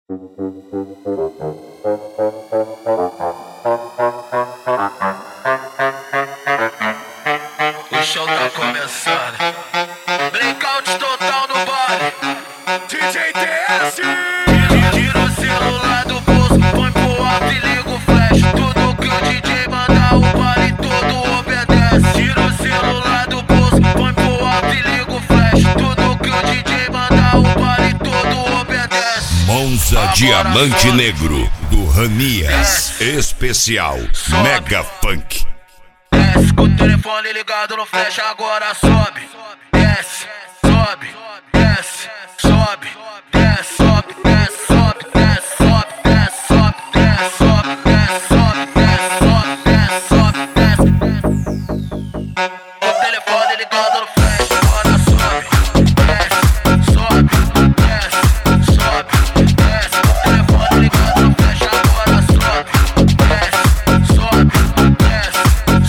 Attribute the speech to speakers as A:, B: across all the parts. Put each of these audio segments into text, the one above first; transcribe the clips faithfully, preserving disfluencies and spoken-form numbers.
A: O show tá começando. Blackout total no baile. D J T S. Tira o celular do bolso, põe pro alto e liga o flash. Tudo que o D J mandar, o baile todo obedece. Tira o celular do bolso, põe pro alto e liga o flash. Tudo que o D J mandar, o baile todo obedece.
B: Monza Diamante Negro do Ranias Especial Mega Funk.
A: Desce com o telefone ligado no flash, agora sobe. Desce, sobe, desce, sobe, desce, sobe, desce, sobe, desce, sobe, desce, sobe, desce, sobe, desce, sobe, desce, sobe, desce, sobe, desce. O telefone ligado no flash, agora sobe. Desce, sobe, desce, sobe, desce. O telefone ligado no flash, agora sobe. Desce, sobe, desce.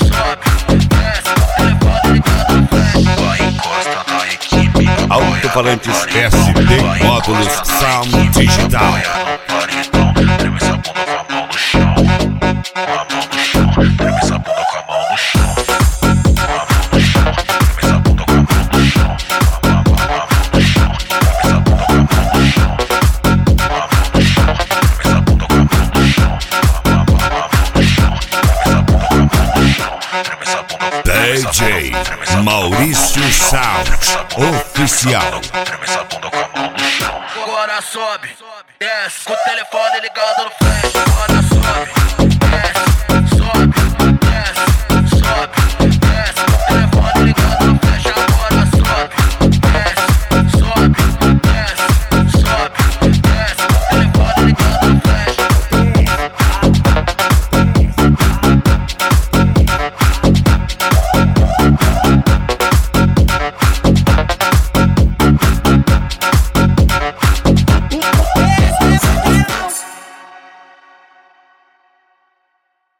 B: Alto-falantes S D Módulos Sound Digital.
A: Treme essa bunda com a mão no chão. Com a mão no chão. Treme essa bunda com a mão no chão. Com a mão no chão. Treme essa bunda com a mão no chão. Com a mão no chão. Treme essa bunda com a mão no chão. Com a mão no chão. Treme essa bunda com a mão no chão. Com a mão no chão. Treme essa bunda com a mão no chão. Treme essa bunda.
B: D J Maurício Sound Oficial.
A: Treme essa bunda com a mão no chão. Agora sobe, desce, com o telefone ligado no flash, agora sobe.